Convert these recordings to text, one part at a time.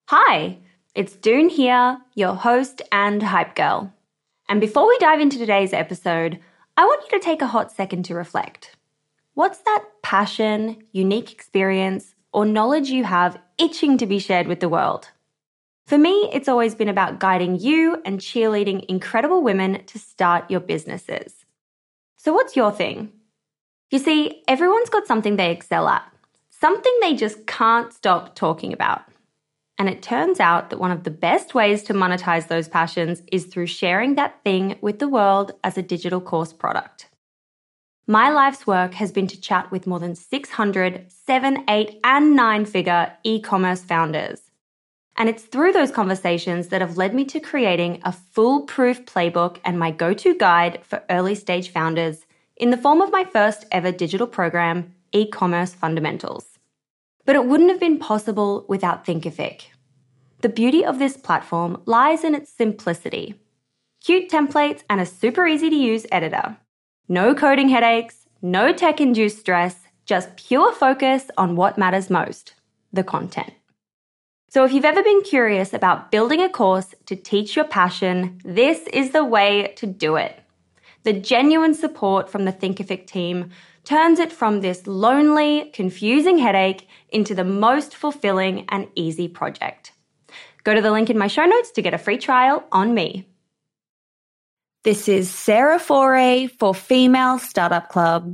Hi, it's Doone here, your host and hype girl. And before we dive into today's episode, I want you to take a hot second to reflect. What's that passion, unique experience, or knowledge you have itching to be shared with the world? For me, it's always been about guiding you and cheerleading incredible women to start your businesses. So what's your thing? You see, everyone's got something they excel at, something they just can't stop talking about. And it turns out that one of the best ways to monetize those passions is through sharing that thing with the world as a digital course product. My life's work has been to chat with more than 600 7, 8, and 9-figure e-commerce founders. And it's through those conversations that have led me to creating a foolproof playbook and my go-to guide for early-stage founders in the form of my first ever digital program, E-commerce Fundamentals. But it wouldn't have been possible without Thinkific. The beauty of this platform lies in its simplicity. Cute templates and a super easy to use editor. No coding headaches, no tech-induced stress, just pure focus on what matters most, the content. So if you've ever been curious about building a course to teach your passion, this is the way to do it. The genuine support from the Thinkific team turns it from this lonely, confusing headache into the most fulfilling and easy project. Go to the link in my show notes to get a free trial on me. This is Sarah Foray for Female Startup Club.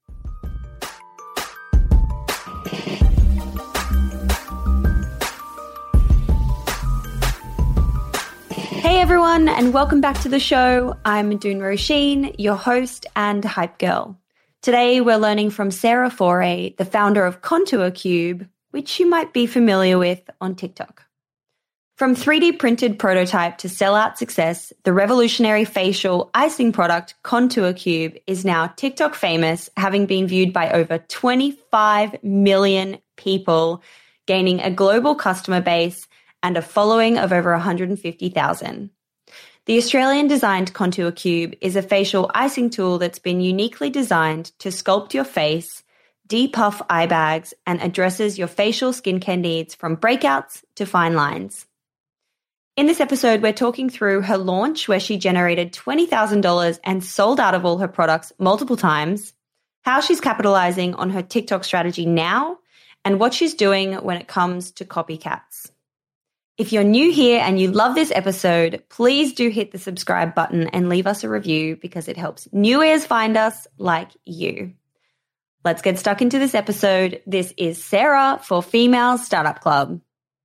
Hey everyone, and welcome back to the show. I'm Doone Roisin, your host and hype girl. Today, we're learning from Sarah Foray, the founder of Contour Cube, which you might be familiar with on TikTok. From 3D printed prototype to sellout success, the revolutionary facial icing product Contour Cube is now TikTok famous, having been viewed by over 25 million people, gaining a global customer base and a following of over 150,000. The Australian-designed Contour Cube is a facial icing tool that's been uniquely designed to sculpt your face, depuff eye bags, and addresses your facial skincare needs from breakouts to fine lines. In this episode, we're talking through her launch where she generated $20,000 and sold out of all her products multiple times, how she's capitalizing on her TikTok strategy now, and what she's doing when it comes to copycats. If you're new here and you love this episode, please do hit the subscribe button and leave us a review because it helps new ears find us like you. Let's get stuck into this episode. This is Sarah for Female Startup Club.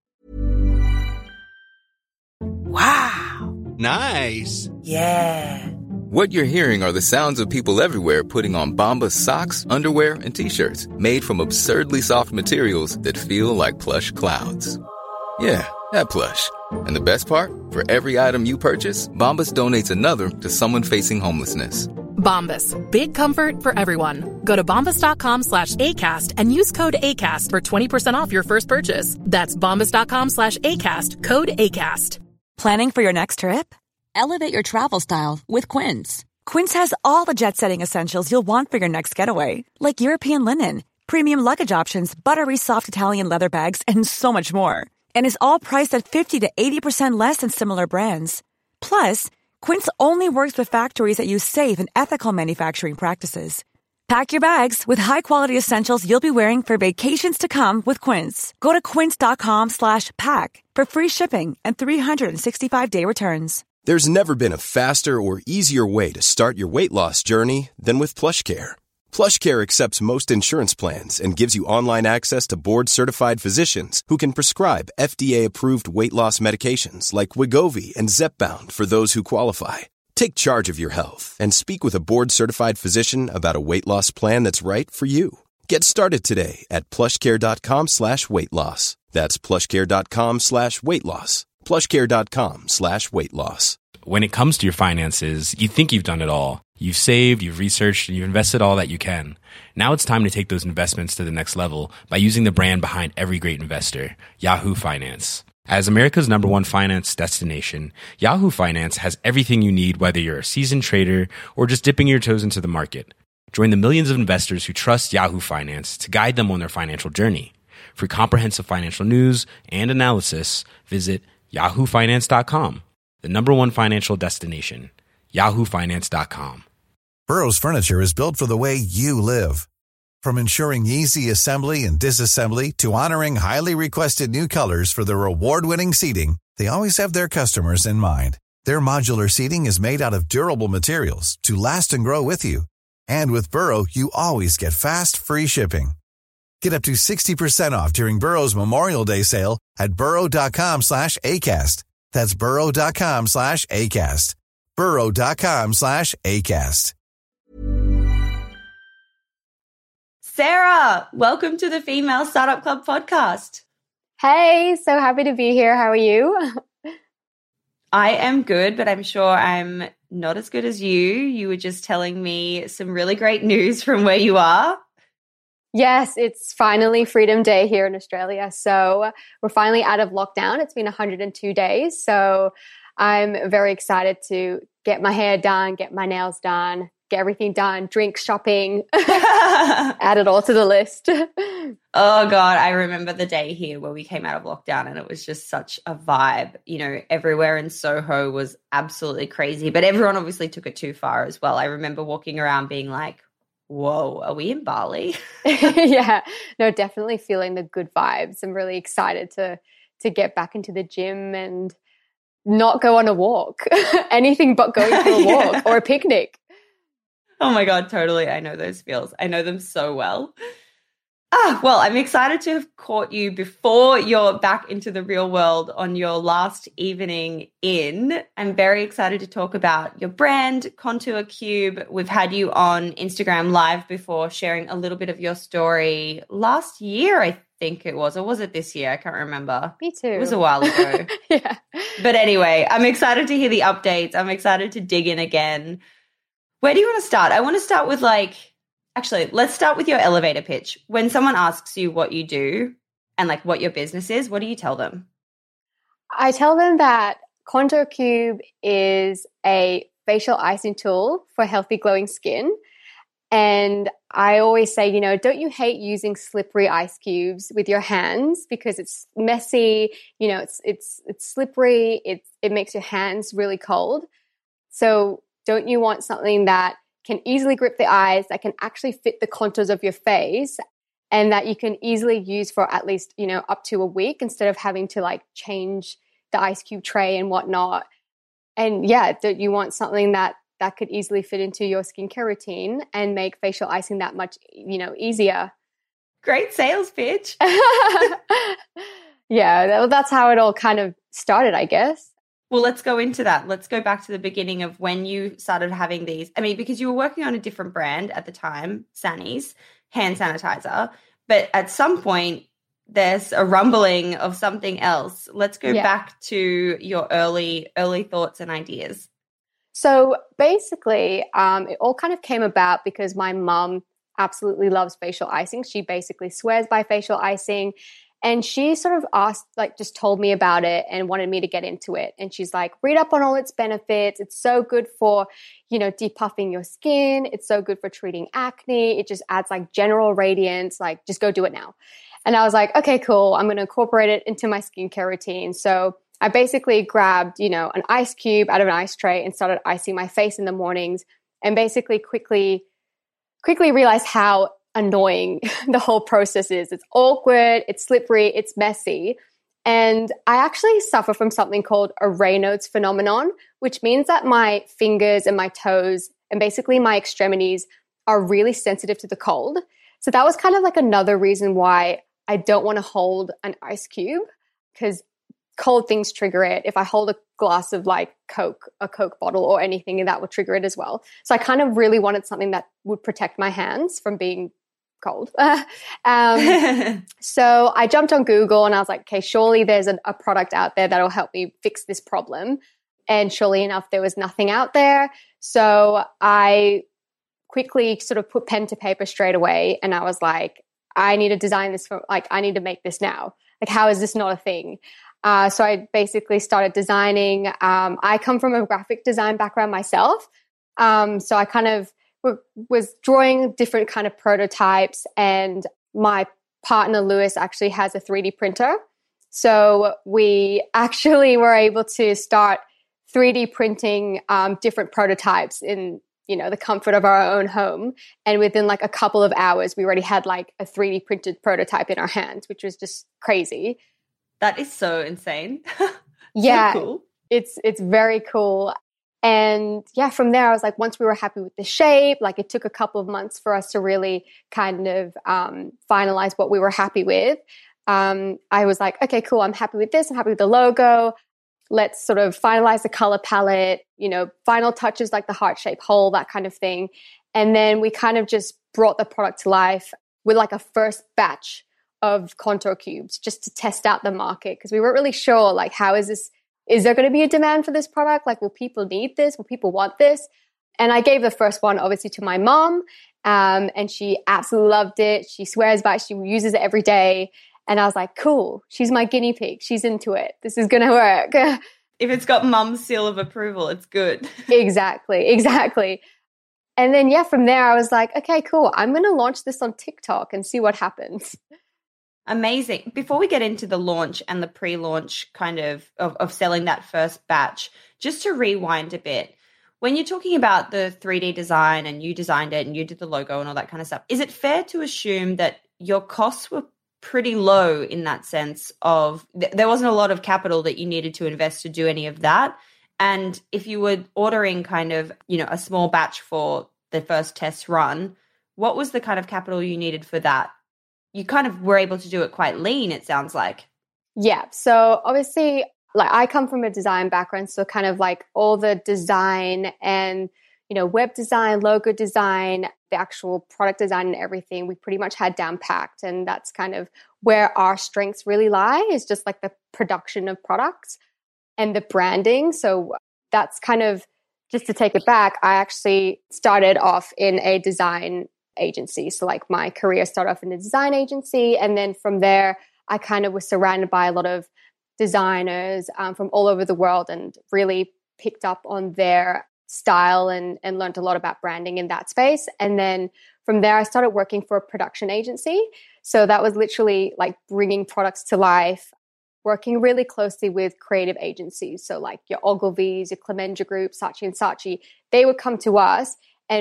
Wow. Nice. Yeah. What you're hearing are the sounds of people everywhere putting on Bombas socks, underwear, and T-shirts made from absurdly soft materials that feel like plush clouds. Yeah, that plush. And the best part? For every item you purchase, Bombas donates another to someone facing homelessness. Bombas. Big comfort for everyone. Go to bombas.com/ACAST and use code ACAST for 20% off your first purchase. That's bombas.com/ACAST. Code ACAST. Planning for your next trip? Elevate your travel style with Quince. Quince has all the jet-setting essentials you'll want for your next getaway, like European linen, premium luggage options, buttery soft Italian leather bags, and so much more. And is all priced at 50 to 80% less than similar brands. Plus, Quince only works with factories that use safe and ethical manufacturing practices. Pack your bags with high-quality essentials you'll be wearing for vacations to come with Quince. Go to quince.com/pack for free shipping and 365-day returns. There's never been a faster or easier way to start your weight loss journey than with PlushCare. PlushCare accepts most insurance plans and gives you online access to board-certified physicians who can prescribe FDA-approved weight loss medications like Wegovy and Zepbound for those who qualify. Take charge of your health and speak with a board-certified physician about a weight loss plan that's right for you. Get started today at plushcare.com/weight loss. That's plushcare.com/weight loss. plushcare.com/weight loss. When it comes to your finances, you think you've done it all. You've saved, you've researched, and you've invested all that you can. Now it's time to take those investments to the next level by using the brand behind every great investor, Yahoo Finance. As America's #1 finance destination, Yahoo Finance has everything you need, whether you're a seasoned trader or just dipping your toes into the market. Join the millions of investors who trust Yahoo Finance to guide them on their financial journey. For comprehensive financial news and analysis, visit yahoofinance.com, the #1 financial destination, yahoofinance.com. Burrow's furniture is built for the way you live. From ensuring easy assembly and disassembly to honoring highly requested new colors for their award-winning seating, they always have their customers in mind. Their modular seating is made out of durable materials to last and grow with you. And with Burrow, you always get fast, free shipping. Get up to 60% off during Burrow's Memorial Day sale at burrow.com/ACAST. That's burrow.com/ACAST. burrow.com/ACAST. Sarah, welcome to the Female Startup Club podcast. Hey, so happy to be here. How are you? I am good, but I'm sure I'm not as good as you. You were just telling me some really great news from where you are. Yes, it's finally Freedom Day here in Australia. So we're finally out of lockdown. It's been 102 days. So I'm very excited to get my hair done, get my nails done, get everything done, drink, shopping, add it all to the list. Oh God, I remember the day here where we came out of lockdown and it was just such a vibe. You know, everywhere in Soho was absolutely crazy, but everyone obviously took it too far as well. I remember walking around being like, whoa, are we in Bali? Yeah, no, definitely feeling the good vibes. I'm really excited to get back into the gym and not go on a walk, anything but going for a walk or a picnic. Oh my God, totally. I know those feels. I know them so well. Well, I'm excited to have caught you before you're back into the real world on your last evening in. I'm very excited to talk about your brand, Contour Cube. We've had you on Instagram Live before, sharing a little bit of your story last year, I think it was. Or was it this year? I can't remember. Me too. It was a while ago. Yeah. But anyway, I'm excited to hear the updates. I'm excited to dig in again. Where do you want to start? I want to start with actually, let's start with your elevator pitch. When someone asks you what you do and like what your business is, what do you tell them? I tell them that Contour Cube is a facial icing tool for healthy glowing skin. And I always say, don't you hate using slippery ice cubes with your hands because it's messy, it's slippery, it makes your hands really cold. So don't you want something that can easily grip the eyes, that can actually fit the contours of your face, and that you can easily use for at least, up to a week instead of having to change the ice cube tray and whatnot. And yeah, that you want something that could easily fit into your skincare routine and make facial icing that much, easier. Great sales pitch. Yeah, that's how it all kind of started, I guess. Well, let's go into that. Let's go back to the beginning of when you started having these. I mean, because you were working on a different brand at the time, Sani's hand sanitizer, but at some point there's a rumbling of something else. Let's go back to your early thoughts and ideas. So basically, it all kind of came about because my mum absolutely loves facial icing. She basically swears by facial icing. And she sort of just told me about it and wanted me to get into it. And she's like, read up on all its benefits. It's so good for, depuffing your skin. It's so good for treating acne. It just adds general radiance. Just go do it now. And I was like, okay, cool. I'm going to incorporate it into my skincare routine. So I basically grabbed, an ice cube out of an ice tray and started icing my face in the mornings, and basically quickly realized how annoying the whole process is. It's awkward, it's slippery, it's messy. And I actually suffer from something called a Raynaud's phenomenon, which means that my fingers and my toes and basically my extremities are really sensitive to the cold. So that was kind of another reason why I don't want to hold an ice cube, because cold things trigger it. If I hold a glass of Coke, a Coke bottle or anything, that would trigger it as well. So I kind of really wanted something that would protect my hands from being cold. So I jumped on Google and I was like, okay, surely there's a product out there that'll help me fix this problem. And surely enough, there was nothing out there. So I quickly sort of put pen to paper straight away. And I was like, I need to design this I need to make this now. How is this not a thing? So I basically started designing. I come from a graphic design background myself. So I kind of was drawing different kind of prototypes, and my partner Lewis actually has a 3D printer. So we actually were able to start 3D printing different prototypes in, the comfort of our own home. And within like a couple of hours, we already had like a 3D printed prototype in our hands, which was just crazy. That is so insane. Yeah, so cool. It's very cool. And yeah, from there, I was like, once we were happy with the shape, like it took a couple of months for us to really kind of finalize what we were happy with. I was like, okay, cool. I'm happy with this. I'm happy with the logo. Let's sort of finalize the color palette, final touches like the heart-shaped hole, that kind of thing. And then we kind of just brought the product to life with like a first batch of contour cubes just to test out the market, because we weren't really sure, like, how is this? Is there going to be a demand for this product? Like, will people need this? Will people want this? And I gave the first one, obviously, to my mom, and she absolutely loved it. She swears by it. She uses it every day. And I was like, cool, she's my guinea pig. She's into it. This is going to work. If it's got mum's seal of approval, it's good. Exactly. And then, yeah, from there, I was like, okay, cool. I'm going to launch this on TikTok and see what happens. Amazing. Before we get into the launch and the pre-launch kind of selling that first batch, just to rewind a bit, when you're talking about the 3D design and you designed it and you did the logo and all that kind of stuff, is it fair to assume that your costs were pretty low in that sense of there wasn't a lot of capital that you needed to invest to do any of that? And if you were ordering kind of, a small batch for the first test run, what was the kind of capital you needed for that? You kind of were able to do it quite lean, it sounds like. Yeah. So obviously, like, I come from a design background, so kind of like all the design and, web design, logo design, the actual product design and everything, we pretty much had down packed. And that's kind of where our strengths really lie, is just like the production of products and the branding. So that's kind of, just to take it back, I actually started off in a design agency. So like my career started off in a design agency. And then from there, I kind of was surrounded by a lot of designers from all over the world and really picked up on their style and learned a lot about branding in that space. And then from there, I started working for a production agency. So that was literally like bringing products to life, working really closely with creative agencies. So like your Ogilvy's, your Clemenza Group, Saatchi & Saatchi, they would come to us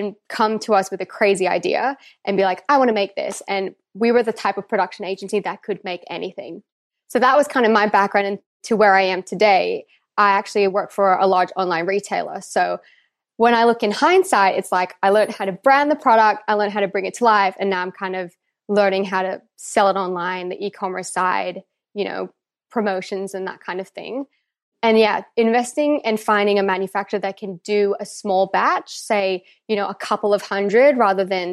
with a crazy idea and be like, I want to make this. And we were the type of production agency that could make anything. So that was kind of my background into where I am today. I actually work for a large online retailer. So when I look in hindsight, it's like I learned how to brand the product, I learned how to bring it to life, and now I'm kind of learning how to sell it online, the e-commerce side, promotions and that kind of thing. And yeah, investing and finding a manufacturer that can do a small batch, say, a couple of hundred rather than,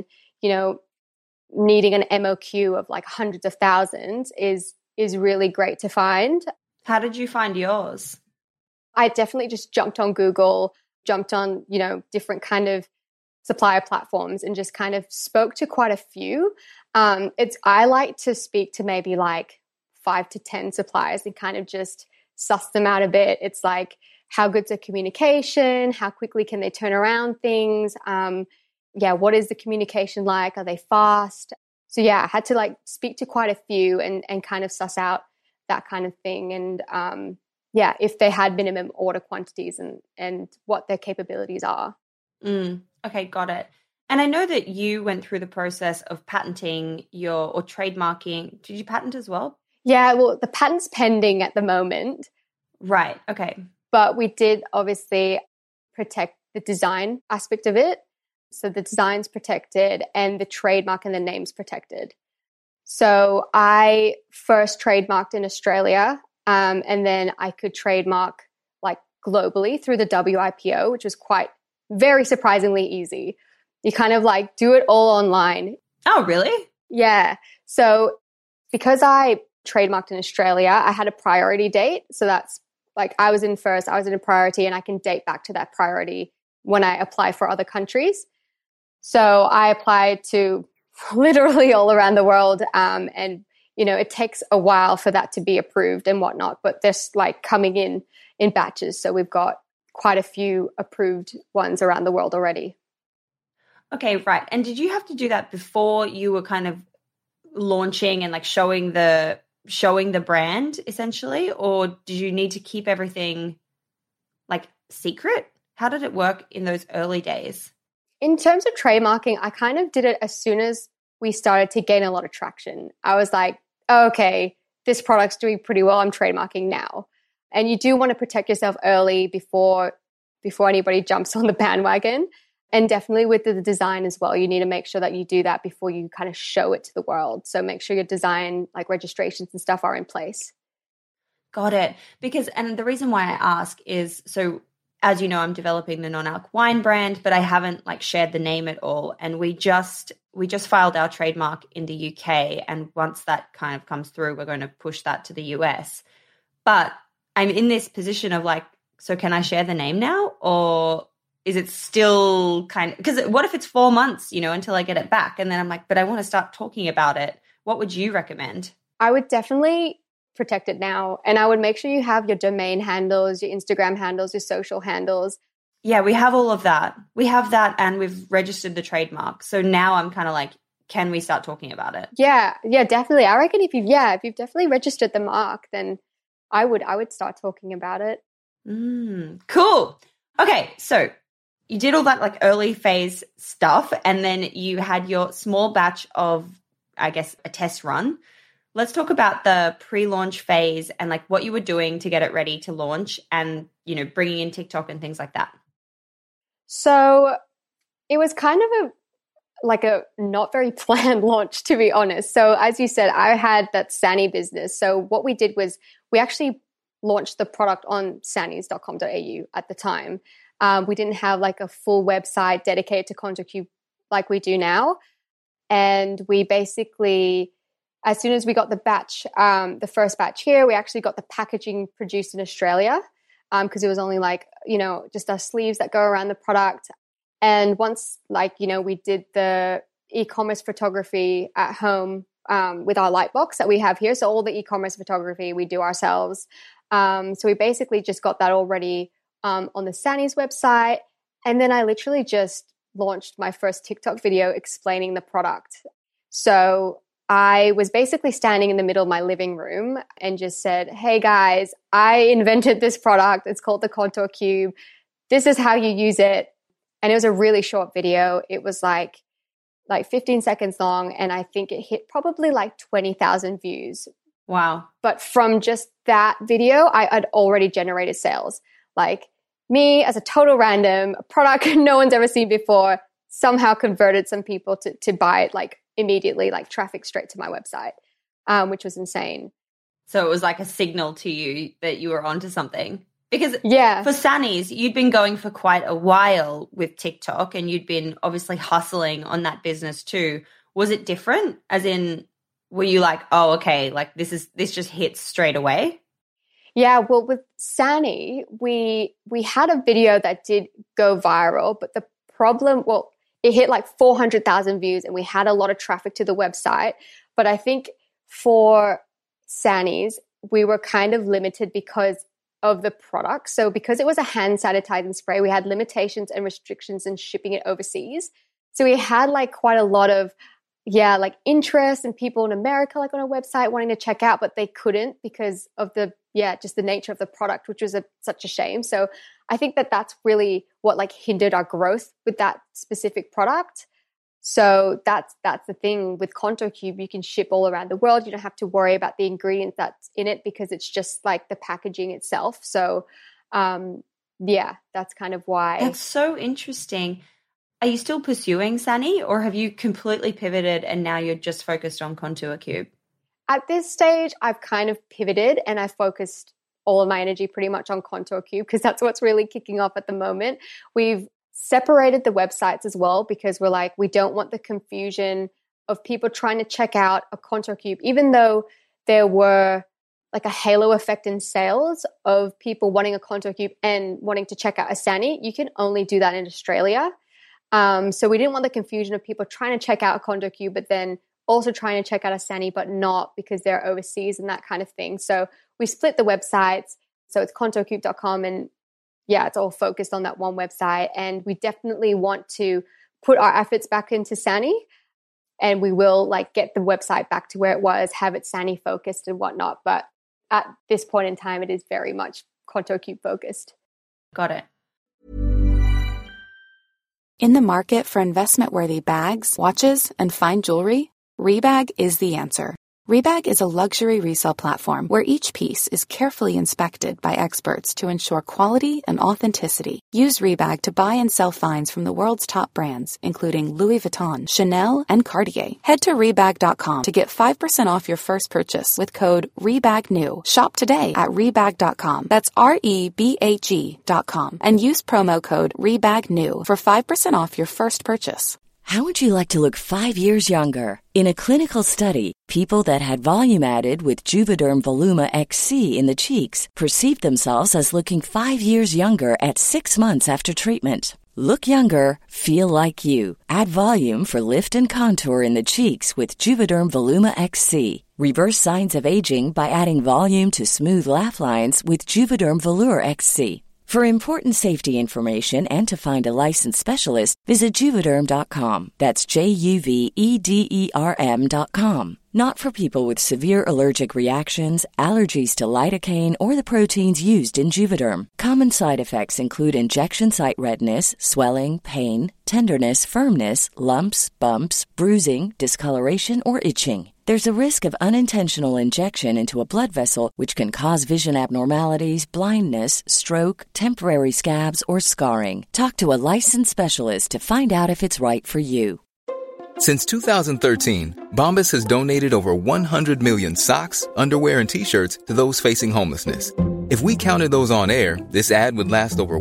needing an MOQ of like hundreds of thousands is really great to find. How did you find yours? I definitely just jumped on Google, jumped on, different kind of supplier platforms and just kind of spoke to quite a few. I like to speak to maybe like 5 to 10 suppliers and kind of just suss them out a bit. It's like, how good's the communication? How quickly can they turn around things? What is the communication like? Are they fast? So yeah, I had to like speak to quite a few and kind of suss out that kind of thing. And if they had minimum order quantities and what their capabilities are. Okay, got it. And I know that you went through the process of patenting or trademarking. Did you patent as well? Yeah, well, the patent's pending at the moment. Right, okay. But we did obviously protect the design aspect of it. So the design's protected and the trademark and the name's protected. So I first trademarked in Australia, and then I could trademark like globally through the WIPO, which was very surprisingly easy. You kind of like do it all online. Oh, really? Yeah. So because I trademarked in Australia, I had a priority date. So that's like I was in first, I was in a priority, and I can date back to that priority when I apply for other countries. So I applied to literally all around the world. And, it takes a while for that to be approved and whatnot, but they're like coming in batches. So we've got quite a few approved ones around the world already. Okay, right. And did you have to do that before you were kind of launching and like showing the brand essentially, or did you need to keep everything like secret? How did it work in those early days? In terms of trademarking, I kind of did it as soon as we started to gain a lot of traction. I was like, oh, okay, this product's doing pretty well. I'm trademarking now. And you do want to protect yourself early before anybody jumps on the bandwagon. And definitely with the design as well, you need to make sure that you do that before you kind of show it to the world. So make sure your design, like registrations and stuff, are in place. Got it. And the reason why I ask is, so as you know, I'm developing the non-alc wine brand, but I haven't like shared the name at all. And we just filed our trademark in the UK. And once that kind of comes through, we're going to push that to the US. But I'm in this position of like, so can I share the name now? Or is it still kind of, because what if it's 4 months, until I get it back? And then I'm like, but I want to start talking about it. What would you recommend? I would definitely protect it now. And I would make sure you have your domain handles, your Instagram handles, your social handles. Yeah, we have all of that. We have that and we've registered the trademark. So now I'm kind of like, can we start talking about it? Yeah, definitely. I reckon if you've definitely registered the mark, then I would start talking about it. Cool. Okay, so you did all that like early phase stuff and then you had your small batch of, I guess, a test run. Let's talk about the pre-launch phase and like what you were doing to get it ready to launch and, bringing in TikTok and things like that. So it was kind of a not very planned launch, to be honest. So as you said, I had that Sani business. So what we did was we actually launched the product on sanis.com.au at the time. We didn't have like a full website dedicated to ContourCube like we do now. And we basically, as soon as we got the first batch here, we actually got the packaging produced in Australia because it was only like, just our sleeves that go around the product. And once we did the e-commerce photography at home with our Lightbox that we have here. So all the e-commerce photography we do ourselves. So we basically just got that already on the Sani's website. And then I literally just launched my first TikTok video explaining the product. So I was basically standing in the middle of my living room and just said, hey guys, I invented this product. It's called the ContourCube. This is how you use it. And it was a really short video. It was like 15 seconds long. And I think it hit probably like 20,000 views. Wow. But from just that video, I had already generated sales. Like me as a total random, a product no one's ever seen before, somehow converted some people to buy it like immediately, like traffic straight to my website, which was insane. So it was like a signal to you that you were onto something. Because yeah, for Sani's, you'd been going for quite a while with TikTok and you'd been obviously hustling on that business too. Was it different? As in, were you like, oh, okay, like this just hits straight away? Yeah, well, with Sani, we had a video that did go viral, but the problem, it hit like 400,000 views and we had a lot of traffic to the website. But I think for Sani's, we were kind of limited because of the product. So because it was a hand sanitizing spray, we had limitations and restrictions in shipping it overseas. So we had like quite a lot of, interest and people in America, like on our website wanting to check out, but they couldn't because of just the nature of the product, which was such a shame. So I think that's really what like hindered our growth with that specific product. So that's the thing with ContourCube. You can ship all around the world. You don't have to worry about the ingredient that's in it because it's just like the packaging itself. So that's kind of why. That's so interesting. Are you still pursuing Sani or have you completely pivoted and now you're just focused on ContourCube? At this stage, I've kind of pivoted and I focused all of my energy pretty much on ContourCube because that's what's really kicking off at the moment. We've separated the websites as well because we're like, we don't want the confusion of people trying to check out a ContourCube, even though there were like a halo effect in sales of people wanting a ContourCube and wanting to check out a Sani. You can only do that in Australia. So we didn't want the confusion of people trying to check out a ContourCube, but then also trying to check out a Sani, but not because they're overseas and that kind of thing. So we split the websites. So it's contourcube.com and it's all focused on that one website. And we definitely want to put our efforts back into Sani. And we will like get the website back to where it was, have it Sani focused and whatnot. But at this point in time, it is very much ContoCube focused. Got it. In the market for investment-worthy bags, watches, and fine jewelry, Rebag is the answer. Rebag is a luxury resale platform where each piece is carefully inspected by experts to ensure quality and authenticity. Use Rebag to buy and sell finds from the world's top brands, including Louis Vuitton, Chanel, and Cartier. Head to Rebag.com to get 5% off your first purchase with code REBAGNEW. Shop today at Rebag.com. That's REBAG.com. And use promo code REBAGNEW for 5% off your first purchase. How would you like to look 5 years younger? In a clinical study, people that had volume added with Juvederm Voluma XC in the cheeks perceived themselves as looking 5 years younger at 6 months after treatment. Look younger, feel like you. Add volume for lift and contour in the cheeks with Juvederm Voluma XC. Reverse signs of aging by adding volume to smooth laugh lines with Juvederm Volure XC. For important safety information and to find a licensed specialist, visit Juvederm.com. That's JUVEDERM.com. Not for people with severe allergic reactions, allergies to lidocaine, or the proteins used in Juvederm. Common side effects include injection site redness, swelling, pain, tenderness, firmness, lumps, bumps, bruising, discoloration, or itching. There's a risk of unintentional injection into a blood vessel, which can cause vision abnormalities, blindness, stroke, temporary scabs, or scarring. Talk to a licensed specialist to find out if it's right for you. Since 2013, Bombas has donated over 100 million socks, underwear, and T-shirts to those facing homelessness. If we counted those on air, this ad would last over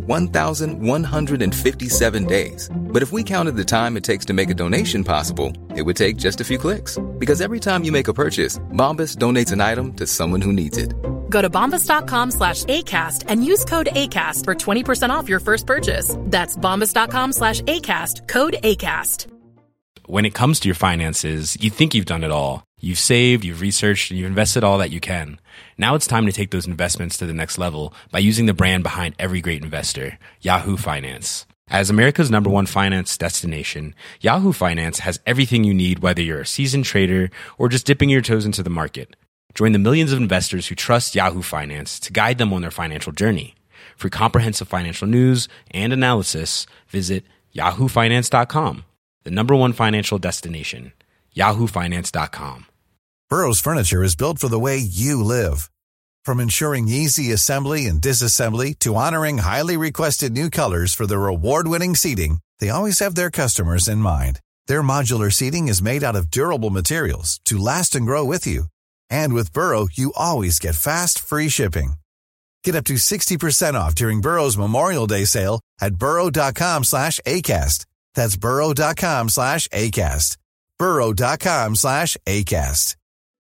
1,157 days. But if we counted the time it takes to make a donation possible, it would take just a few clicks. Because every time you make a purchase, Bombas donates an item to someone who needs it. Go to bombas.com/ACAST and use code ACAST for 20% off your first purchase. That's bombas.com/ACAST, code ACAST. When it comes to your finances, you think you've done it all. You've saved, you've researched, and you've invested all that you can. Now it's time to take those investments to the next level by using the brand behind every great investor, Yahoo Finance. As America's #1 finance destination, Yahoo Finance has everything you need, whether you're a seasoned trader or just dipping your toes into the market. Join the millions of investors who trust Yahoo Finance to guide them on their financial journey. For comprehensive financial news and analysis, visit yahoofinance.com, the #1 financial destination, yahoofinance.com. Burrow's furniture is built for the way you live. From ensuring easy assembly and disassembly to honoring highly requested new colors for their award-winning seating, they always have their customers in mind. Their modular seating is made out of durable materials to last and grow with you. And with Burrow, you always get fast, free shipping. Get up to 60% off during Burrow's Memorial Day sale at burrow.com/ACAST. That's burrow.com/ACAST. burrow.com/ACAST.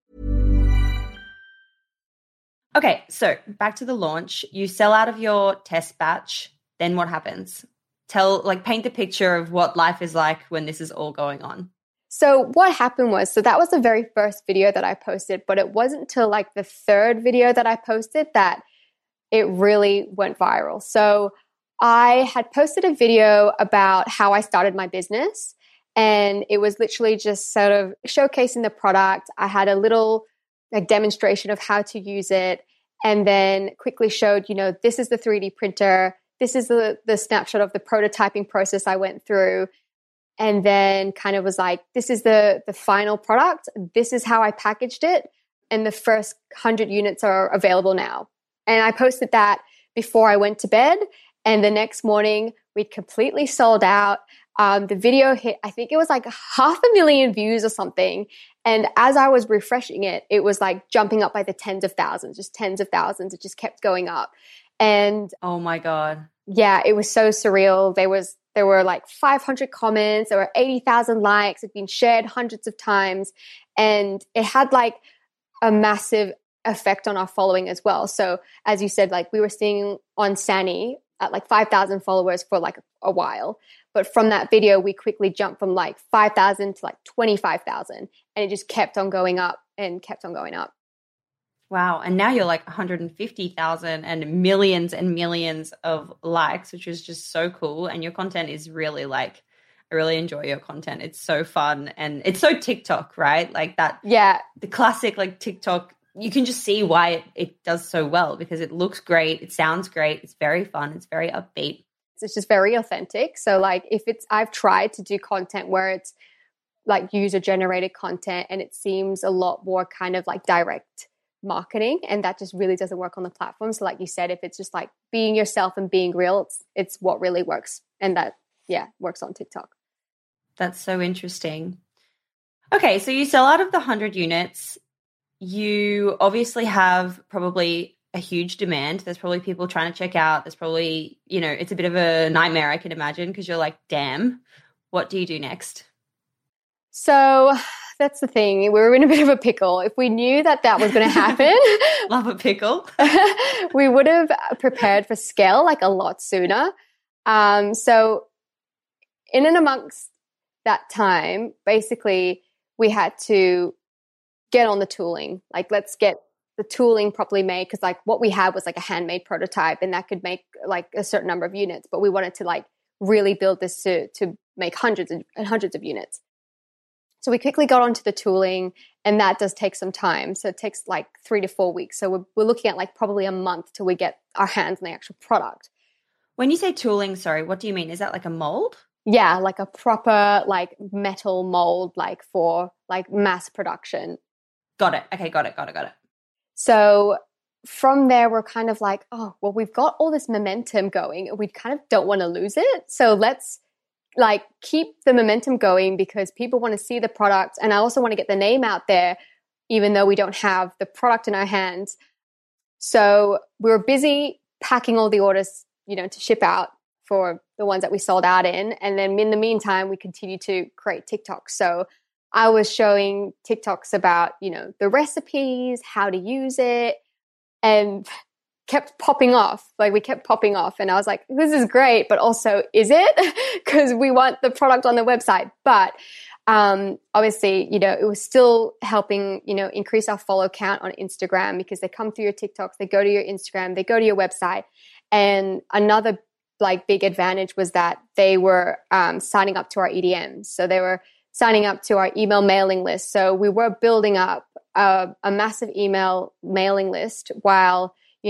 Okay, so back to the launch. You sell out of your test batch. Then what happens? Paint the picture of what life is like when this is all going on. So what happened was, that was the very first video that I posted, but it wasn't until like the third video that I posted that it really went viral. So I had posted a video about how I started my business, and it was literally just sort of showcasing the product. I had a little demonstration of how to use it, and then quickly showed, this is the 3D printer. This is the snapshot of the prototyping process I went through. And then kind of was like, this is the final product. This is how I packaged it. And the first 100 units are available now. And I posted that before I went to bed. And the next morning, we'd completely sold out. The video hit, I think it was like 500,000 views or something. And as I was refreshing it, it was like jumping up by the tens of thousands, just tens of thousands. It just kept going up. And oh my God. Yeah, it was so surreal. There were like 500 comments. There were 80,000 likes. It'd been shared hundreds of times. And it had like a massive effect on our following as well. So as you said, like we were seeing on Sani at like 5,000 followers for like a while. But from that video, we quickly jumped from like 5,000 to like 25,000. And it just kept on going up and kept on going up. Wow. And now you're like 150,000 and millions of likes, which is just so cool. And your content is really like I really enjoy your content. It's so fun and it's so TikTok, right? Like that. Yeah. The classic like TikTok, you can just see why it does so well because it looks great. It sounds great. It's very fun. It's very upbeat. It's just very authentic. So like I've tried to do content where it's like user generated content and it seems a lot more kind of like direct marketing, and that just really doesn't work on the platform. So like you said, if it's just like being yourself and being real, it's what really works, and that works on TikTok. That's so interesting. Okay, so you sell out of the 100 units. You obviously have probably a huge demand. There's probably people trying to check out. There's probably, it's a bit of a nightmare, I can imagine, because you're like, damn, what do you do next? So that's the thing. We were in a bit of a pickle. If we knew that was going to happen, love a pickle, we would have prepared for scale like a lot sooner. So in and amongst that time, basically we had to get on the tooling. Like, let's get the tooling properly made, because like what we had was like a handmade prototype and that could make like a certain number of units, but we wanted to like really build this to make hundreds and hundreds of units. So we quickly got onto the tooling, and that does take some time. So it takes like 3 to 4 weeks. So we're looking at like probably a month till we get our hands on the actual product. When you say tooling, sorry, what do you mean? Is that like a mold? Yeah, like a proper like metal mold, like for like mass production. Got it. Okay, got it. So from there, we're kind of like, oh, well, we've got all this momentum going and we kind of don't want to lose it. So let's like keep the momentum going because people want to see the product. And I also want to get the name out there, even though we don't have the product in our hands. So we were busy packing all the orders, to ship out for the ones that we sold out in. And then in the meantime, we continued to create TikToks. So I was showing TikToks about, the recipes, how to use it, and kept popping off. Like we kept popping off. And I was like, this is great, but also, is it? Because we want the product on the website. But obviously, it was still helping, increase our follow count on Instagram, because they come through your TikToks, they go to your Instagram, they go to your website. And another like big advantage was that they were signing up to our EDMs. So they were signing up to our email mailing list. So we were building up a massive email mailing list while,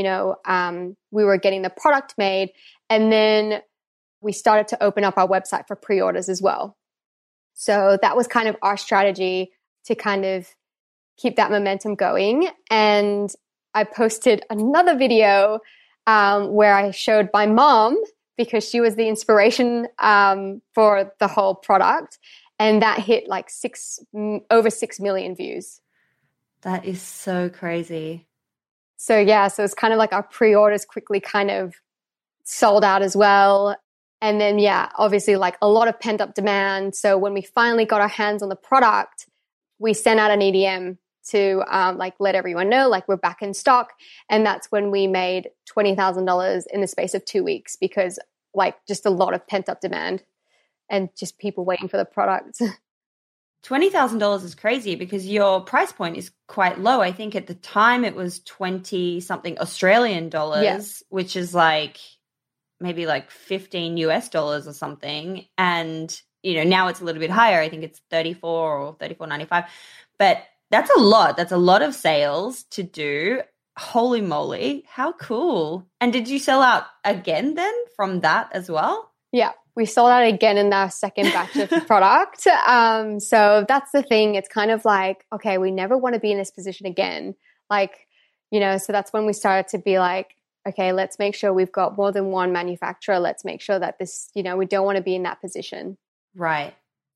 we were getting the product made. And then we started to open up our website for pre-orders as well. So that was kind of our strategy to kind of keep that momentum going. And I posted another video where I showed my mom, because she was the inspiration for the whole product. And that hit like over 6 million views. That is so crazy. So so it's kind of like our pre-orders quickly kind of sold out as well. And then, obviously like a lot of pent up demand. So when we finally got our hands on the product, we sent out an EDM to like let everyone know, like we're back in stock. And that's when we made $20,000 in the space of 2 weeks, because like just a lot of pent up demand and just people waiting for the product. $20,000 is crazy because your price point is quite low. I think at the time it was 20 something Australian dollars, which is like maybe like $15 US or something. And, now it's a little bit higher. I think it's 34 or 34.95. But that's a lot. That's a lot of sales to do. Holy moly. How cool. And did you sell out again then from that as well? Yeah, we sold out again in our second batch of product. So that's the thing. It's kind of like, okay, we never want to be in this position again. Like, so that's when we started to be like, okay, let's make sure we've got more than one manufacturer. Let's make sure that this, we don't want to be in that position. Right.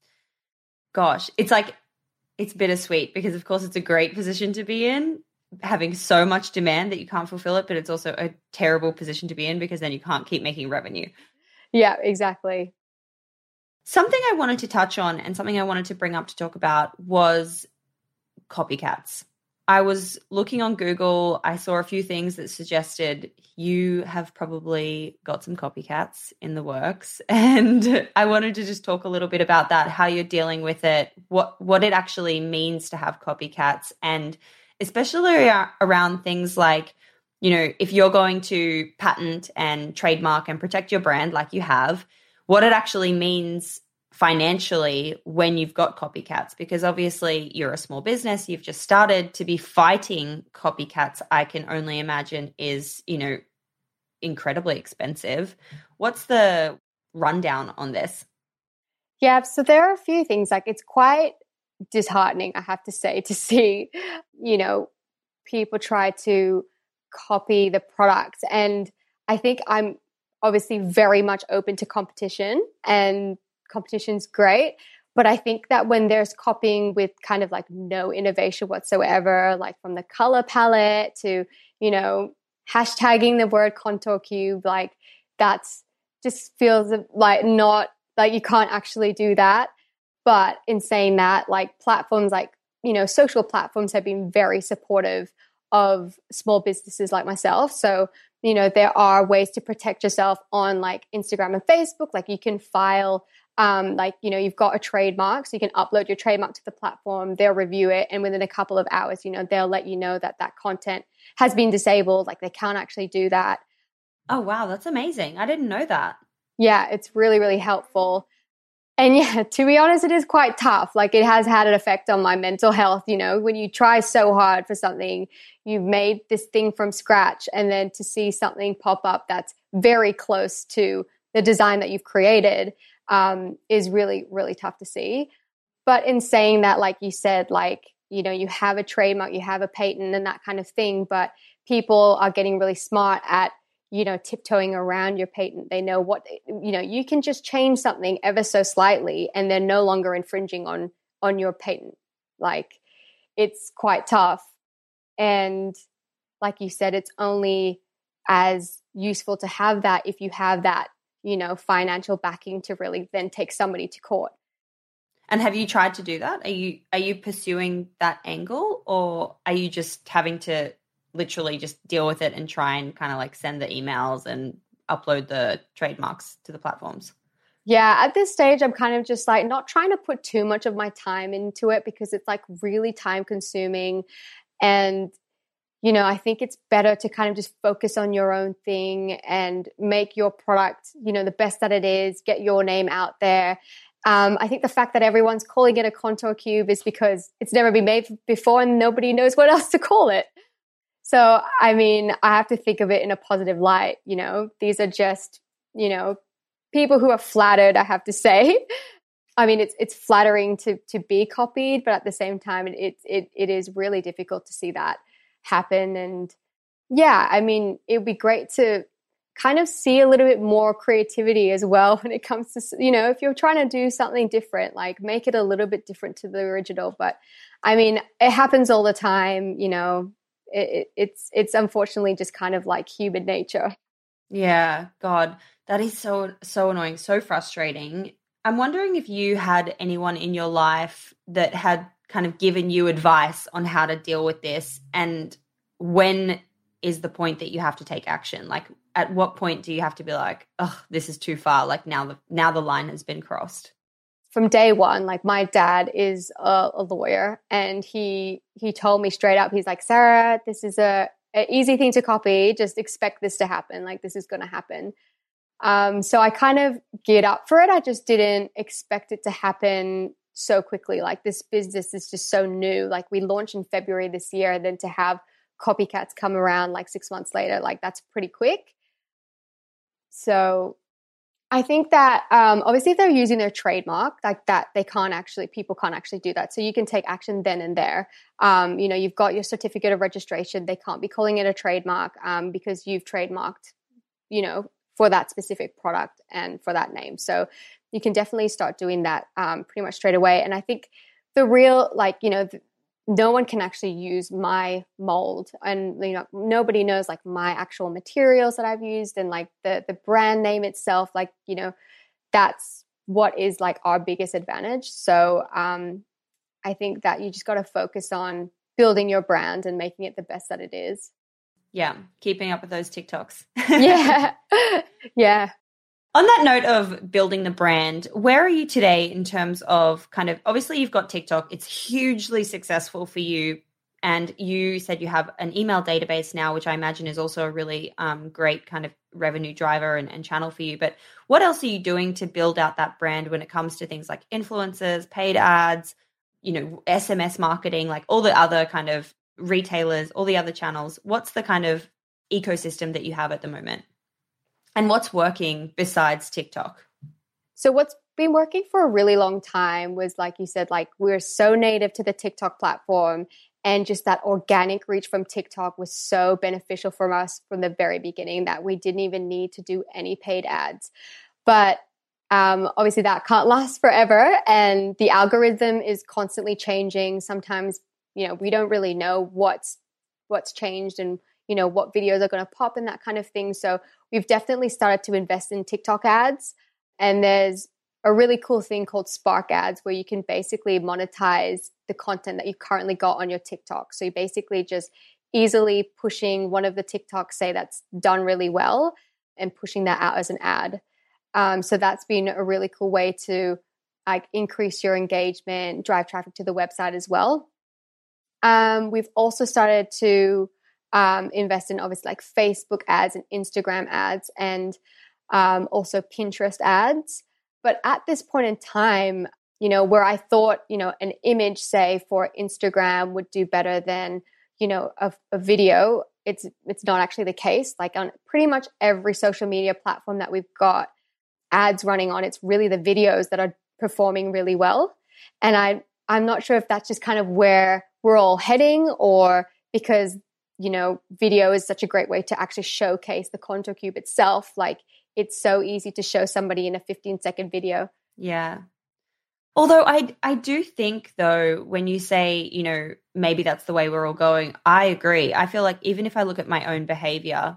Gosh, it's bittersweet because of course it's a great position to be in, having so much demand that you can't fulfill it, but it's also a terrible position to be in because then you can't keep making revenue. Yeah, exactly. Something I wanted to touch on and something I wanted to bring up to talk about was copycats. I was looking on Google. I saw a few things that suggested you have probably got some copycats in the works. And I wanted to just talk a little bit about that, how you're dealing with it, what it actually means to have copycats, and especially around things like, if you're going to patent and trademark and protect your brand like you have, what it actually means financially when you've got copycats? Because obviously you're a small business, you've just started. To be fighting copycats, I can only imagine is, incredibly expensive. What's the rundown on this? Yeah, so there are a few things. Like, it's quite disheartening, I have to say, to see, people try to copy the product. And I think I'm obviously very much open to competition, and competition's great. But I think that when there's copying with kind of like no innovation whatsoever, like from the color palette to, hashtagging the word contour cube, like that's just feels like not like you can't actually do that. But in saying that, like platforms like, social platforms have been very supportive of small businesses like myself. So, there are ways to protect yourself on like Instagram and Facebook. Like you can file, you've got a trademark, so you can upload your trademark to the platform. They'll review it. And within a couple of hours, they'll let you know that that content has been disabled. Like they can't actually do that. Oh, wow. That's amazing. I didn't know that. Yeah, it's really, really helpful. And yeah, to be honest, it is quite tough. Like it has had an effect on my mental health. When you try so hard for something, you've made this thing from scratch, and then to see something pop up that's very close to the design that you've created is really, really tough to see. But in saying that, like you said, like, you have a trademark, you have a patent and that kind of thing, but people are getting really smart at tiptoeing around your patent. They know what, you can just change something ever so slightly and they're no longer infringing on your patent. Like it's quite tough. And like you said, it's only as useful to have that if you have that, financial backing to really then take somebody to court. And have you tried to do that? Are you pursuing that angle, or are you just having to literally just deal with it and try and kind of like send the emails and upload the trademarks to the platforms? Yeah, at this stage, I'm kind of just like not trying to put too much of my time into it because it's like really time consuming. And, I think it's better to kind of just focus on your own thing and make your product, the best that it is, get your name out there. I think the fact that everyone's calling it a contour cube is because it's never been made before and nobody knows what else to call it. So, I mean, I have to think of it in a positive light. These are just, people who are flattered, I have to say. I mean, it's flattering to be copied, but at the same time, it is really difficult to see that happen. And yeah, I mean, it would be great to kind of see a little bit more creativity as well when it comes to, if you're trying to do something different, like make it a little bit different to the original. But I mean, it happens all the time, it's unfortunately just kind of like human nature. Yeah, God, that is so annoying, so frustrating. I'm wondering if you had anyone in your life that had kind of given you advice on how to deal with this, and when is the point that you have to take action? Like at what point do you have to be like, oh, this is too far, like now the line has been crossed? From day one, like my dad is a lawyer, and he told me straight up, he's like, Sarah, this is an easy thing to copy. Just expect this to happen. Like this is going to happen. So I kind of geared up for it. I just didn't expect it to happen so quickly. Like this business is just so new. Like we launched in February this year, and then to have copycats come around like 6 months later, like that's pretty quick. So I think that obviously if they're using their trademark like that, people can't actually do that. So you can take action then and there. You've got your certificate of registration. They can't be calling it a trademark because you've trademarked, for that specific product and for that name. So you can definitely start doing that pretty much straight away. And I think the real, no one can actually use my mold, and nobody knows like my actual materials that I've used and like the brand name itself, that's what is like our biggest advantage. So I think that you just got to focus on building your brand and making it the best that it is. Yeah, keeping up with those TikToks. Yeah. On that note of building the brand, where are you today in terms of kind of, obviously you've got TikTok, it's hugely successful for you. And you said you have an email database now, which I imagine is also a really great kind of revenue driver and channel for you. But what else are you doing to build out that brand when it comes to things like influencers, paid ads, SMS marketing, like all the other kind of retailers, all the other channels? What's the kind of ecosystem that you have at the moment? And what's working besides TikTok? So what's been working for a really long time was, like you said, like we're so native to the TikTok platform, and just that organic reach from TikTok was so beneficial for us from the very beginning that we didn't even need to do any paid ads. But obviously that can't last forever, and the algorithm is constantly changing. Sometimes, we don't really know what's changed and, what videos are going to pop and that kind of thing. So we've definitely started to invest in TikTok ads. And there's a really cool thing called Spark Ads, where you can basically monetize the content that you currently got on your TikTok. So you basically just easily pushing one of the TikToks, say, that's done really well, and pushing that out as an ad. So that's been a really cool way to increase your engagement, drive traffic to the website as well. We've also started to invest in obviously like Facebook ads and Instagram ads, and also Pinterest ads. But at this point in time, where I thought, an image, say, for Instagram would do better than, a video, it's not actually the case. Like on pretty much every social media platform that we've got ads running on, it's really the videos that are performing really well. And I'm not sure if that's just kind of where we're all heading, or because, video is such a great way to actually showcase the Contour Cube itself. Like, it's so easy to show somebody in a 15-second video. Yeah. Although I do think, though, when you say, maybe that's the way we're all going, I agree. I feel like even if I look at my own behavior,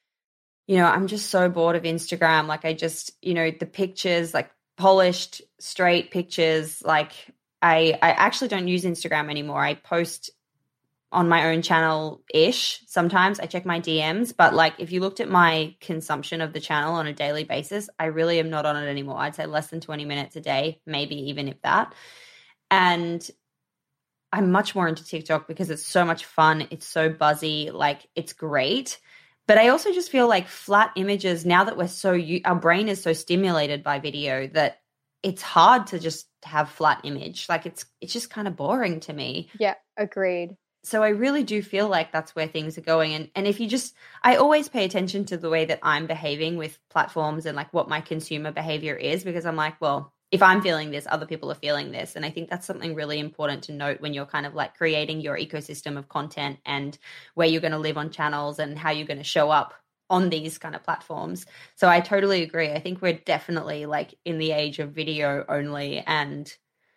I'm just so bored of Instagram. Like, I just, the pictures, like polished, straight pictures, like I actually don't use Instagram anymore. I post on my own channel-ish. Sometimes I check my DMs, but like if you looked at my consumption of the channel on a daily basis, I really am not on it anymore. I'd say less than 20 minutes a day, maybe even if that. And I'm much more into TikTok because it's so much fun. It's so buzzy, like it's great. But I also just feel like flat images, now that our brain is so stimulated by video, that it's hard to just have flat image. Like it's just kind of boring to me. Yeah, agreed. So I really do feel like that's where things are going. And if I always pay attention to the way that I'm behaving with platforms and like what my consumer behavior is, because I'm like, well, if I'm feeling this, other people are feeling this. And I think that's something really important to note when you're kind of like creating your ecosystem of content and where you're going to live on channels and how you're going to show up on these kind of platforms. So I totally agree. I think we're definitely like in the age of video only, and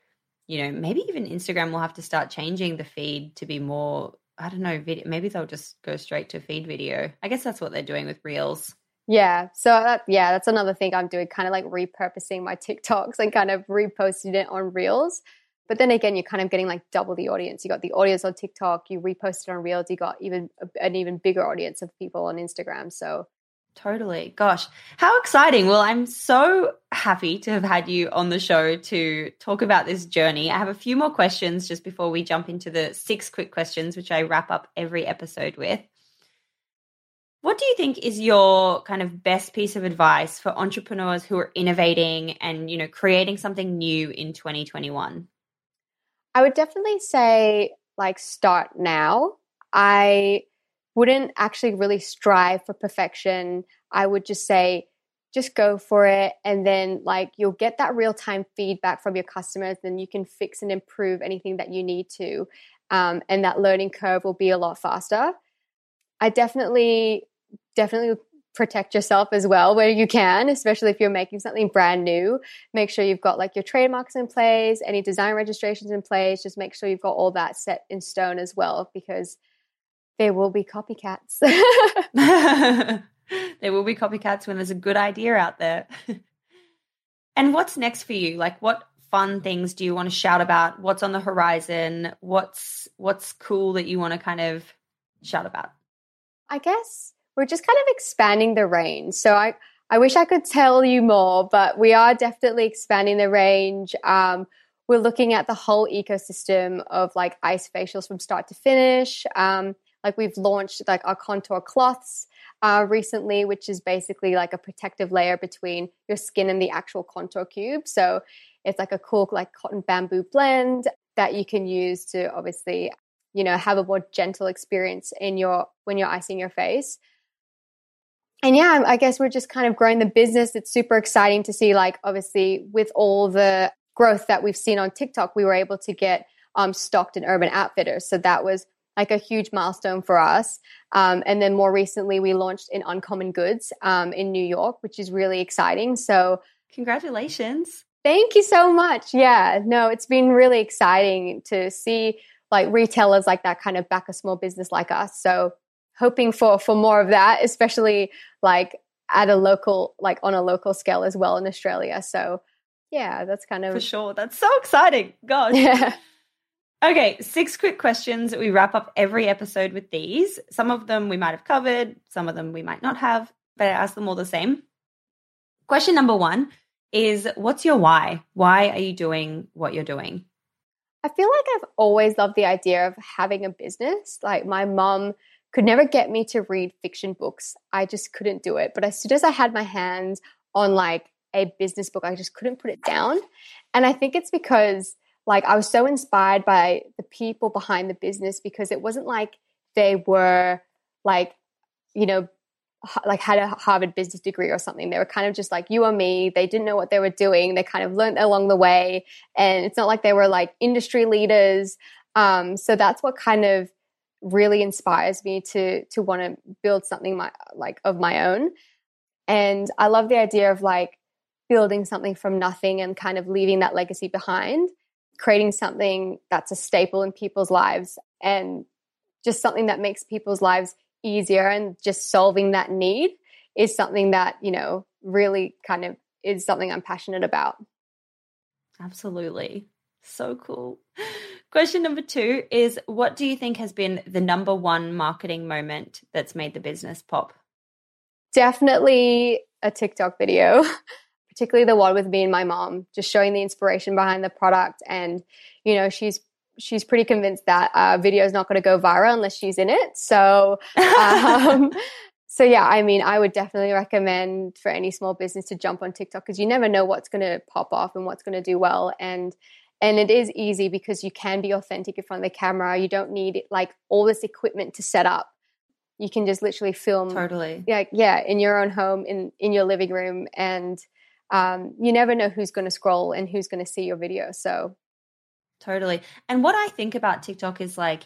maybe even Instagram will have to start changing the feed to be more, I don't know, video. Maybe they'll just go straight to feed video. I guess that's what they're doing with Reels. Yeah. So that's another thing I'm doing, kind of like repurposing my TikToks and kind of reposting it on Reels. But then again, you're kind of getting like double the audience. You got the audience on TikTok, you repost it on Reels, you got an even bigger audience of people on Instagram. So totally. Gosh, how exciting. Well, I'm so happy to have had you on the show to talk about this journey. I have a few more questions just before we jump into the 6 quick questions, which I wrap up every episode with. What do you think is your kind of best piece of advice for entrepreneurs who are innovating and, creating something new in 2021? I would definitely say like start now. I wouldn't actually really strive for perfection. I would just say, just go for it. And then like you'll get that real-time feedback from your customers, then you can fix and improve anything that you need to. And that learning curve will be a lot faster. I definitely protect yourself as well where you can, especially if you're making something brand new. Make sure you've got like your trademarks in place, any design registrations in place. Just make sure you've got all that set in stone as well, because there will be copycats. There will be copycats when there's a good idea out there. And what's next for you? Like, what fun things do you want to shout about? What's on the horizon? What's cool that you want to kind of shout about? I guess we're just kind of expanding the range. So I wish I could tell you more, but we are definitely expanding the range. we're looking at the whole ecosystem of like ice facials from start to finish. Like we've launched like our contour cloths recently, which is basically like a protective layer between your skin and the actual contour cube. So it's like a cool like cotton bamboo blend that you can use to obviously, you know, have a more gentle experience when you're icing your face. And yeah, I guess we're just kind of growing the business. It's super exciting to see, like, obviously with all the growth that we've seen on TikTok, we were able to get stocked in Urban Outfitters. So that was like a huge milestone for us. And then more recently, we launched in Uncommon Goods in New York, which is really exciting. So congratulations. Thank you so much. Yeah, no, it's been really exciting to see like retailers like that kind of back a small business like us. So hoping for more of that, especially like at a local, like on a local scale as well in Australia. So yeah, that's kind of. For sure. That's so exciting. Gosh. Yeah. Okay, 6 quick questions. We wrap up every episode with these. Some of them we might have covered, some of them we might not have, but I ask them all the same. Question number 1 is, what's your why? Why are you doing what you're doing? I feel like I've always loved the idea of having a business. Like my mom could never get me to read fiction books. I just couldn't do it. But as soon as I had my hands on like a business book, I just couldn't put it down. And I think it's because like I was so inspired by the people behind the business, because it wasn't like they were like, you know, like had a Harvard business degree or something. They were kind of just like you or me. They didn't know what they were doing. They kind of learned along the way. And it's not like they were like industry leaders. So that's what kind of really inspires me to want to build something of my own. And I love the idea of like building something from nothing and kind of leaving that legacy behind, creating something that's a staple in people's lives and just something that makes people's lives easier, and just solving that need is something that, you know, really kind of is something I'm passionate about. Absolutely. So cool. Question number 2 is, what do you think has been the number 1 marketing moment that's made the business pop? Definitely a TikTok video, particularly the one with me and my mom, just showing the inspiration behind the product. And, you know, she's pretty convinced that video is not going to go viral unless she's in it. So, so yeah, I mean, I would definitely recommend for any small business to jump on TikTok, because you never know what's going to pop off and what's going to do well. And it is easy because you can be authentic in front of the camera. You don't need like all this equipment to set up. You can just literally film. Totally. Yeah, in your own home, in your living room. And you never know who's going to scroll and who's going to see your video. So. Totally. And what I think about TikTok is like,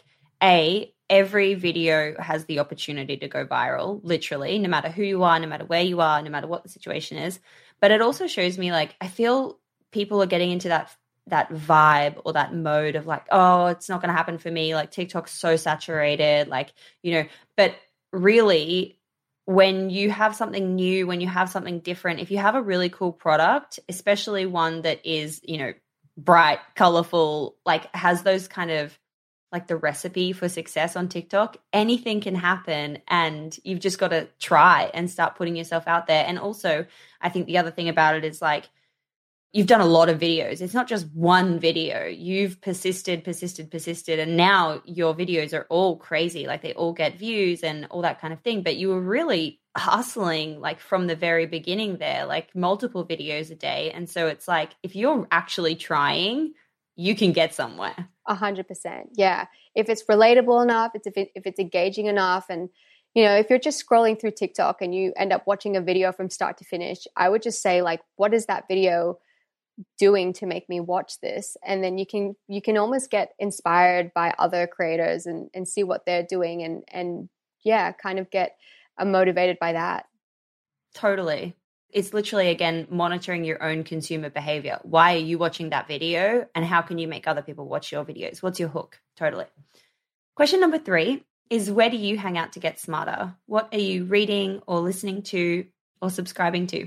every video has the opportunity to go viral, literally, no matter who you are, no matter where you are, no matter what the situation is. But it also shows me like, I feel people are getting into that vibe or that mode of like, oh, it's not going to happen for me. Like TikTok's so saturated, like, you know, but really when you have something new, when you have something different, if you have a really cool product, especially one that is, you know, bright, colorful, like has those kind of like the recipe for success on TikTok, anything can happen, and you've just got to try and start putting yourself out there. And also, I think the other thing about it is like, you've done a lot of videos. It's not just one video. You've persisted, and now your videos are all crazy. Like they all get views and all that kind of thing. But you were really hustling like from the very beginning there, like multiple videos a day. And so it's like, if you're actually trying, you can get somewhere. 100%. Yeah. If it's relatable enough, if it's engaging enough. And, you know, if you're just scrolling through TikTok and you end up watching a video from start to finish, I would just say like, what is that video doing to make me watch this? And then you can almost get inspired by other creators and see what they're doing and yeah, kind of get motivated by that. Totally. It's literally, again, monitoring your own consumer behavior. Why are you watching that video, and how can you make other people watch your videos? What's your hook? Totally. Question number 3 is, where do you hang out to get smarter? What are you reading or listening to or subscribing to?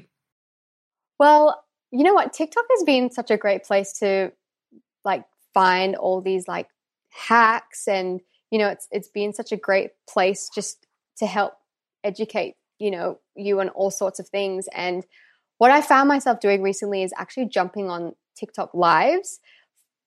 Well, you know what? TikTok has been such a great place to like find all these like hacks, and, you know, it's been such a great place just to help educate, you know, you on all sorts of things. And what I found myself doing recently is actually jumping on TikTok lives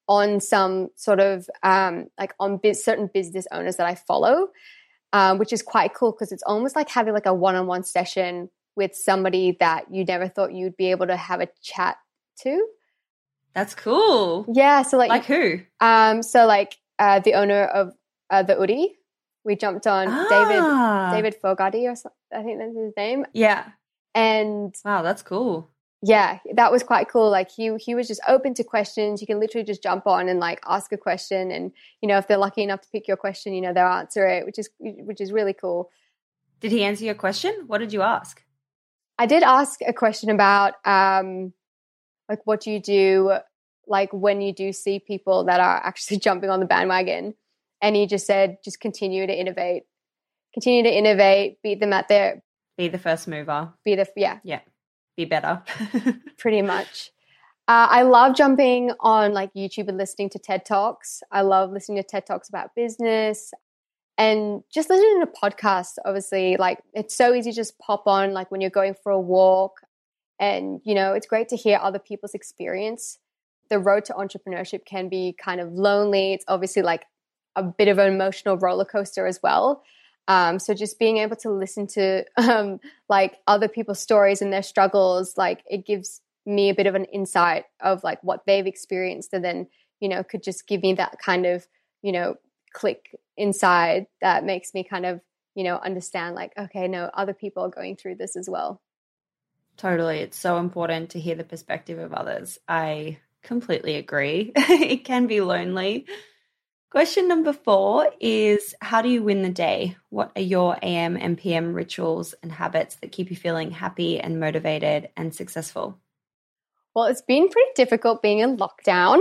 on some sort of like on certain business owners that I follow, which is quite cool because it's almost like having like a one-on-one session with somebody that you never thought you'd be able to have a chat to. That's cool. Yeah. So like who? So like the owner of the Udi. We jumped on David Fogarty or something. I think that's his name. Yeah. And wow, that's cool. Yeah, that was quite cool. Like he was just open to questions. You can literally just jump on and like ask a question, and if they're lucky enough to pick your question, they'll answer it, which is really cool. Did he answer your question? What did you ask? I did ask a question about like what do you do like when you do see people that are actually jumping on the bandwagon, and he just said just continue to innovate, beat them at their be the first mover, be better. Pretty much. I love jumping on like YouTube and listening to TED Talks. I love listening to TED Talks about business and just listening to podcasts. Obviously, like it's so easy to just pop on like when you're going for a walk, and it's great to hear other people's experience. The road to entrepreneurship can be kind of lonely. It's obviously like a bit of an emotional roller coaster as well. So just being able to listen to like other people's stories and their struggles, like it gives me a bit of an insight of like what they've experienced, and then, could just give me that kind of, click inside that makes me kind of, understand like, okay, no, other people are going through this as well. Totally. It's so important to hear the perspective of others. I completely agree. It can be lonely. Question number 4 is, how do you win the day? What are your AM and PM rituals and habits that keep you feeling happy and motivated and successful? Well, it's been pretty difficult being in lockdown,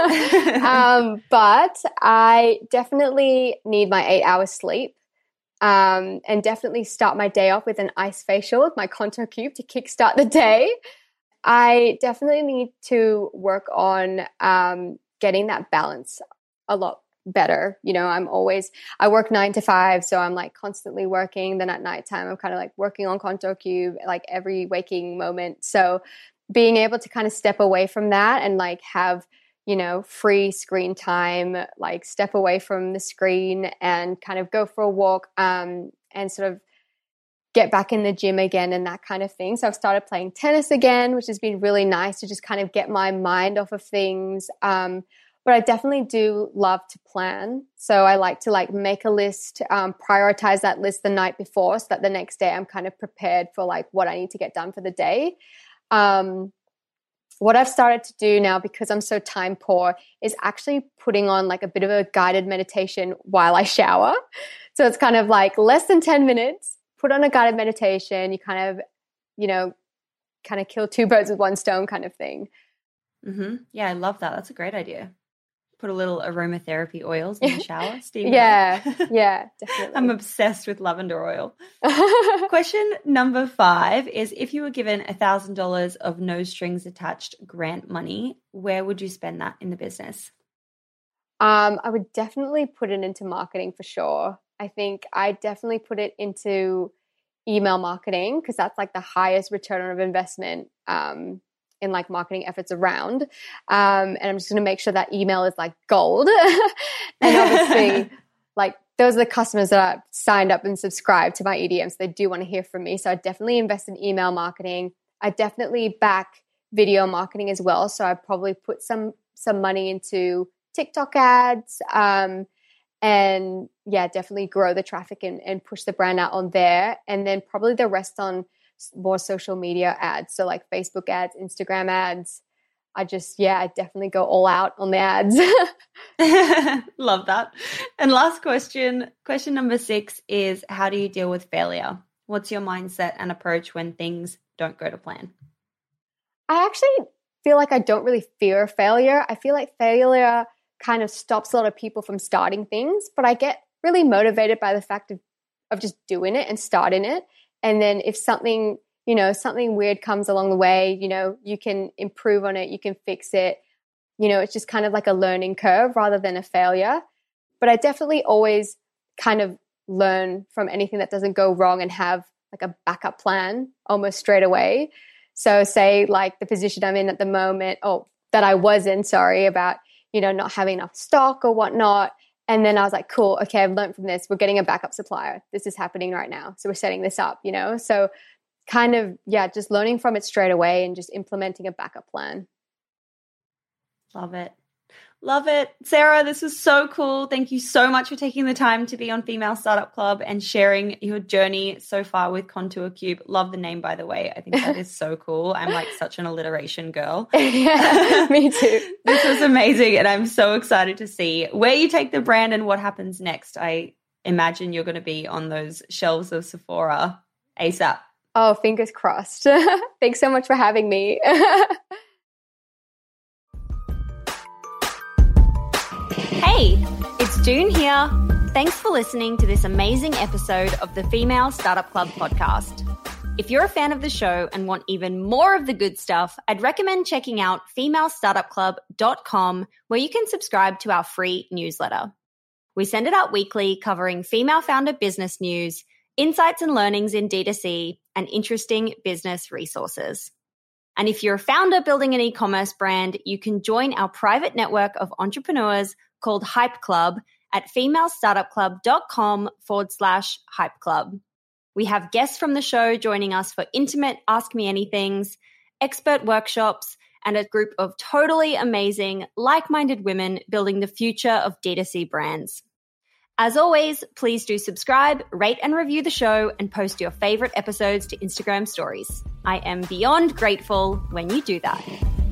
but I definitely need my 8 hours sleep, and definitely start my day off with an ice facial with my Contour Cube to kickstart the day. I definitely need to work on getting that balance a lot better. I work 9 to 5, so I'm like constantly working. Then at nighttime, I'm kind of like working on Contour Cube, like every waking moment. So being able to kind of step away from that and like have, free screen time, like step away from the screen and kind of go for a walk, and sort of get back in the gym again and that kind of thing. So I've started playing tennis again, which has been really nice to just kind of get my mind off of things. But I definitely do love to plan. So I like to like make a list, prioritize that list the night before so that the next day I'm kind of prepared for like what I need to get done for the day. What I've started to do now, because I'm so time poor, is actually putting on like a bit of a guided meditation while I shower. So it's kind of like less than 10 minutes, put on a guided meditation. You kind of, kill 2 birds with 1 stone kind of thing. Mm-hmm. Yeah, I love that. That's a great idea. Put a little aromatherapy oils in the shower. Steam yeah, definitely. I'm obsessed with lavender oil. Question number 5 is, if you were given $1,000 of no strings attached grant money, where would you spend that in the business? I would definitely put it into marketing for sure. I think I definitely put it into email marketing because that's like the highest return on investment in like marketing efforts around. And I'm just going to make sure that email is like gold. And obviously like those are the customers that are signed up and subscribed to my EDM. So they do want to hear from me. So I definitely invest in email marketing. I definitely back video marketing as well. So I probably put some money into TikTok ads, and yeah, definitely grow the traffic and push the brand out on there. And then probably the rest on more social media ads. So like Facebook ads, Instagram ads. I definitely go all out on the ads. Love that. And last question number 6 is, how do you deal with failure? What's your mindset and approach when things don't go to plan? I actually feel like I don't really fear failure. I feel like failure kind of stops a lot of people from starting things, but I get really motivated by the fact of just doing it and starting it. And then if something weird comes along the way, you can improve on it, you can fix it. It's just kind of like a learning curve rather than a failure. But I definitely always kind of learn from anything that doesn't go wrong and have like a backup plan almost straight away. So say like the position I'm in at the moment, that I was in, about, not having enough stock or whatnot. And then I was like, cool, okay, I've learned from this. We're getting a backup supplier. This is happening right now. So we're setting this up, So kind of, just learning from it straight away and just implementing a backup plan. Love it. Love it. Sarah, this was so cool. Thank you so much for taking the time to be on Female Startup Club and sharing your journey so far with Contour Cube. Love the name, by the way. I think that is so cool. I'm like such an alliteration girl. Yeah, me too. This was amazing, and I'm so excited to see where you take the brand and what happens next. I imagine you're going to be on those shelves of Sephora ASAP. Oh, fingers crossed. Thanks so much for having me. Hey, it's June here. Thanks for listening to this amazing episode of the Female Startup Club podcast. If you're a fan of the show and want even more of the good stuff, I'd recommend checking out femalestartupclub.com, where you can subscribe to our free newsletter. We send it out weekly, covering female founder business news, insights and learnings in D2C, and interesting business resources. And if you're a founder building an e-commerce brand, you can join our private network of entrepreneurs called Hype Club at femalestartupclub.com/Hype Club. We have guests from the show joining us for intimate Ask Me Anythings, expert workshops, and a group of totally amazing, like-minded women building the future of D2C brands. As always, please do subscribe, rate and review the show, and post your favorite episodes to Instagram stories. I am beyond grateful when you do that.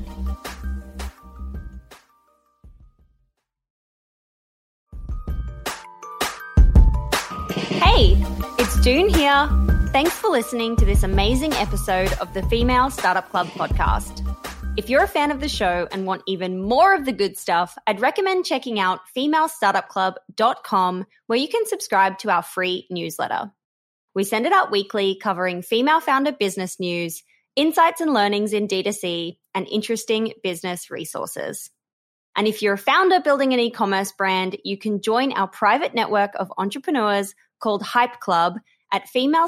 Hey, it's June here. Thanks for listening to this amazing episode of the Female Startup Club podcast. If you're a fan of the show and want even more of the good stuff, I'd recommend checking out femalestartupclub.com, where you can subscribe to our free newsletter. We send it out weekly, covering female founder business news, insights and learnings in D2C, and interesting business resources. And if you're a founder building an e-commerce brand, you can join our private network of entrepreneurs called Hype Club at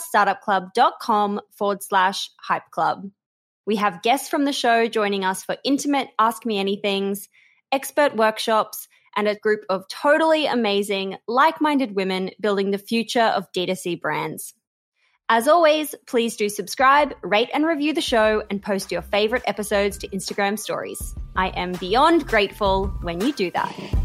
femalestartupclub.com/Hype Club. We have guests from the show joining us for intimate Ask Me Anythings, expert workshops, and a group of totally amazing, like-minded women building the future of D2C brands. As always, please do subscribe, rate and review the show, and post your favorite episodes to Instagram stories. I am beyond grateful when you do that.